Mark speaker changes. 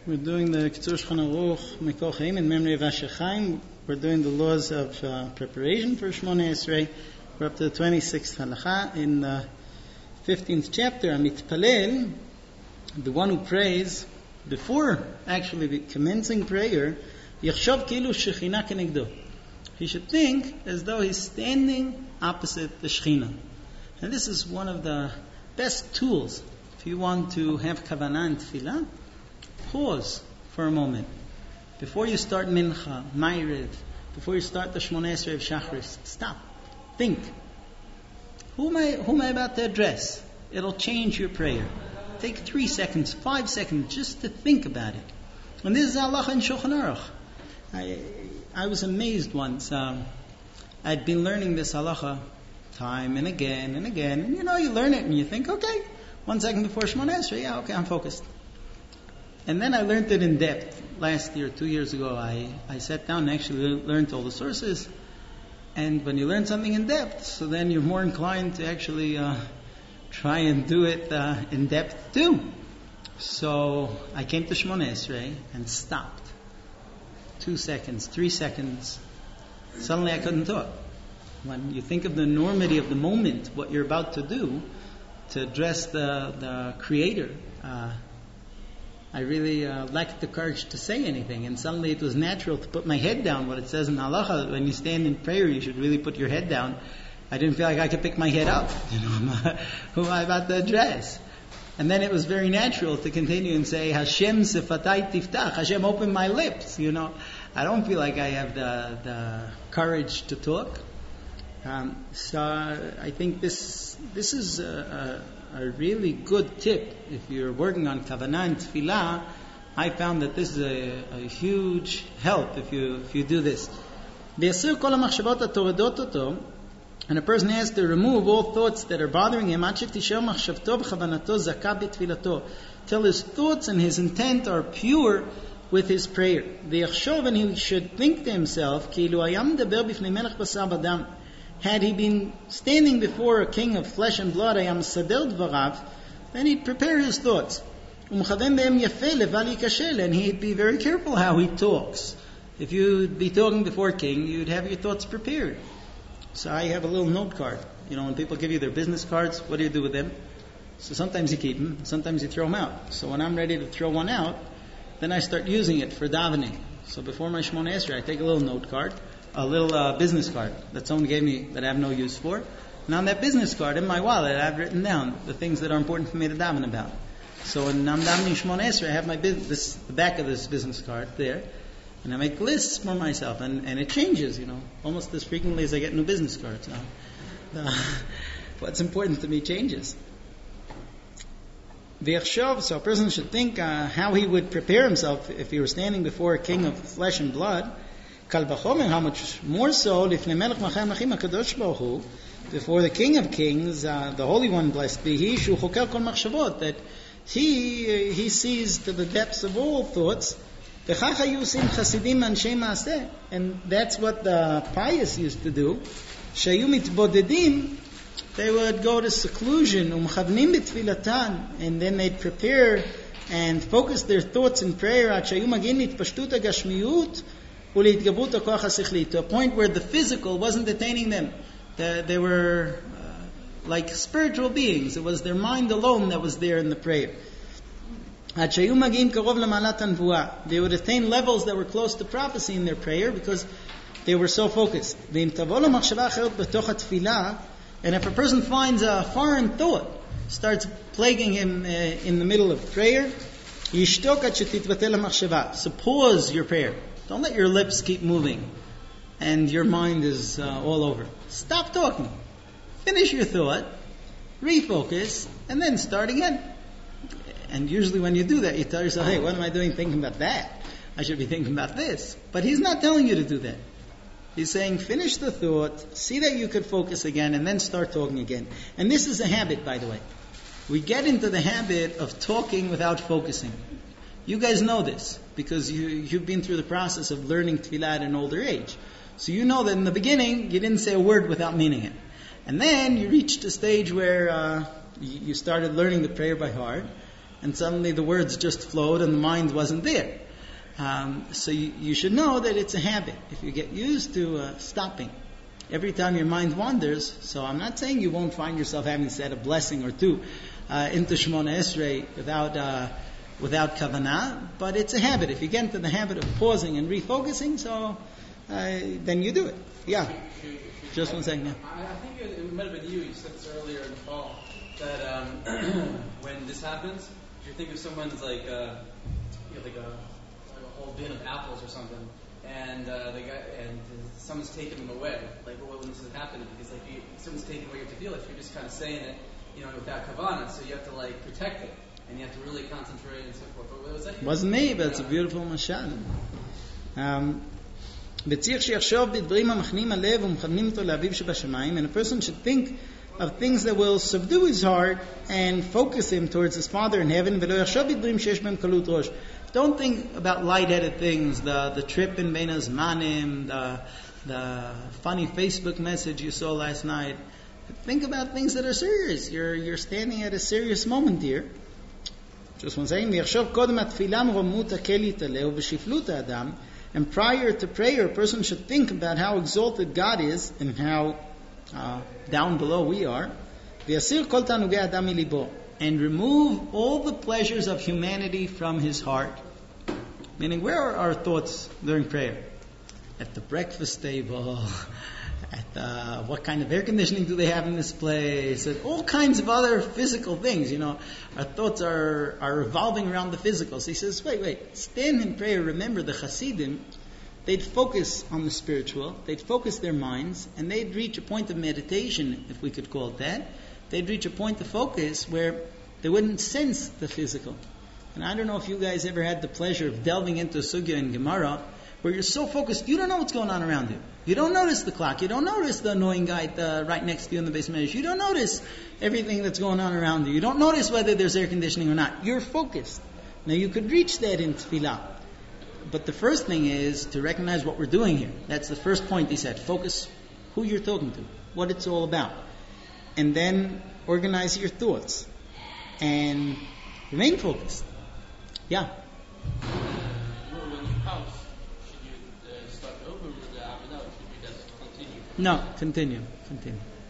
Speaker 1: We're doing the Kitzur Shulchan Aruch Mikol Chaim in memory of Asher Chaim. We're doing the laws of preparation for Shmoneh Esrei. We're up to the 26th halacha in the 15th chapter. Amitpalel, the one who prays before actually commencing prayer, Yachshav Kilu Shechina Kenegdo. He should think as though he's standing opposite the Shechina. And this is one of the best tools if you want to have kavanah and tefillah. Pause for a moment before you start mincha, ma'ariv, before you start the Shmoneh Esrei of Shachris. Stop. Think. Who am I about to address? It'll change your prayer. Take 3 seconds, 5 seconds just to think about it. And this is halacha in Shulchan Aruch. I was amazed once. I'd been learning this halacha time and again and again. And you learn it and you think, okay, 1 second before Shmoneh Esrei, yeah, okay, I'm focused. And then I learned it in depth. Last year, 2 years ago, I sat down and actually learned all the sources. And when you learn something in depth, so then you're more inclined to actually try and do it in depth too. So I came to Shmoneh Esrei and stopped. 2 seconds, 3 seconds. Suddenly I couldn't talk. When you think of the enormity of the moment, what you're about to do, to address the Creator, I really lacked the courage to say anything, and suddenly it was natural to put my head down. What it says in halacha, when you stand in prayer, you should really put your head down. I didn't feel like I could pick my head up. Who am I about to address? And then it was very natural to continue and say, Hashem sifatai tiftach. Hashem, open my lips. I don't feel like I have the courage to talk. So I think this is a really good tip. If you're working on kavanah and tefillah, I found that this is a huge help if you do this. And a person has to remove all thoughts that are bothering him till his thoughts and his intent are pure with his prayer. And he should think to himself, had he been standing before a king of flesh and blood, then he'd prepare his thoughts. And he'd be very careful how he talks. If you'd be talking before a king, you'd have your thoughts prepared. So I have a little note card. When people give you their business cards, what do you do with them? So sometimes you keep them, sometimes you throw them out. So when I'm ready to throw one out, then I start using it for davening. So before my Shmoneh Esrei, I take a little note card, a little business card that someone gave me that I have no use for. And on that business card in my wallet, I've written down the things that are important for me to daven about. So when I'm davening Shmoneh Esrei, I have the back of this business card there, and I make lists for myself, and it changes, almost as frequently as I get new business cards. What's important to me changes. So a person should think how he would prepare himself if he were standing before a king of flesh and blood. How much more so before the King of Kings, the Holy One, blessed be He, that He sees to the depths of all thoughts. And that's what the pious used to do. They would go to seclusion, and then they'd prepare and focus their thoughts in prayer to a point where the physical wasn't detaining them. They were like spiritual beings. It was their mind alone that was there in the prayer. They would attain levels that were close to prophecy in their prayer because they were so focused. And if a person finds a foreign thought starts plaguing him in the middle of prayer, so pause your prayer. Don't let your lips keep moving and your mind is all over. Stop talking. Finish your thought, refocus, and then start again. And usually when you do that, you tell yourself, hey, what am I doing thinking about that? I should be thinking about this. But he's not telling you to do that. He's saying, finish the thought, see that you could focus again, and then start talking again. And this is a habit, by the way. We get into the habit of talking without focusing. You guys know this, because you've been through the process of learning tefillah at an older age. So you know that in the beginning, you didn't say a word without meaning it. And then you reached a stage where you started learning the prayer by heart. and suddenly the words just flowed and the mind wasn't there. So you should know that it's a habit. If you get used to stopping every time your mind wanders, so I'm not saying you won't find yourself having said a blessing or two into Shemona Esrei without kavanah, but it's a habit. If you get into the habit of pausing and refocusing, so then you do it. Yeah. Just 1 second. Yeah.
Speaker 2: I think it might have been you. You said this earlier in the call that when this happens, if you think of someone's like a whole bin of apples or something, and someone's taken them away. Like when this is happening, because someone's taking away your tefillah, if you're just kind of saying it, without kavanah, so you have to like protect it, and you have to really concentrate and so forth. But what was that?
Speaker 1: Wasn't me, but it's a beautiful mashal. וצריך שיחשוב בדברים המכניעים הלב ומכוונים אותו לאביו שבשמיים, and a person should think of things that will subdue his heart and focus him towards his Father in heaven. ולא יחשוב בדברים שיש בהם קלות ראש. Don't think about light-headed things, the trip in Bein Hazmanim, the funny Facebook message you saw last night. Think about things that are serious. You're standing at a serious moment here. Just one second. ויחשוב קודם התפילה מרוממות הכלי תלה ובשפלות האדם. And prior to prayer, a person should think about how exalted God is and how down below we are. ויסיר כל תענוגי האדם מליבו. And remove all the pleasures of humanity from his heart. Meaning, where are our thoughts during prayer? At the breakfast table, at what kind of air conditioning do they have in this place, at all kinds of other physical things. Our thoughts are revolving around the physical. So he says, wait, stand in prayer. Remember, the Hasidim, they'd focus on the spiritual, they'd focus their minds, and they'd reach a point of meditation, if we could call it that. They'd reach a point of focus where they wouldn't sense the physical. And I don't know if you guys ever had the pleasure of delving into Sugya and Gemara, where you're so focused, you don't know what's going on around you. You don't notice the clock. You don't notice the annoying guy right next to you in the basement. You don't notice everything that's going on around you. You don't notice whether there's air conditioning or not. You're focused. Now you could reach that in tefillah. But the first thing is to recognize what we're doing here. That's the first point he said. Focus who you're talking to, what it's all about. And then organize your thoughts. And remain focused. Yeah.
Speaker 3: When you pause, should you start over with the Avodah, or should you just continue?
Speaker 1: No, continue.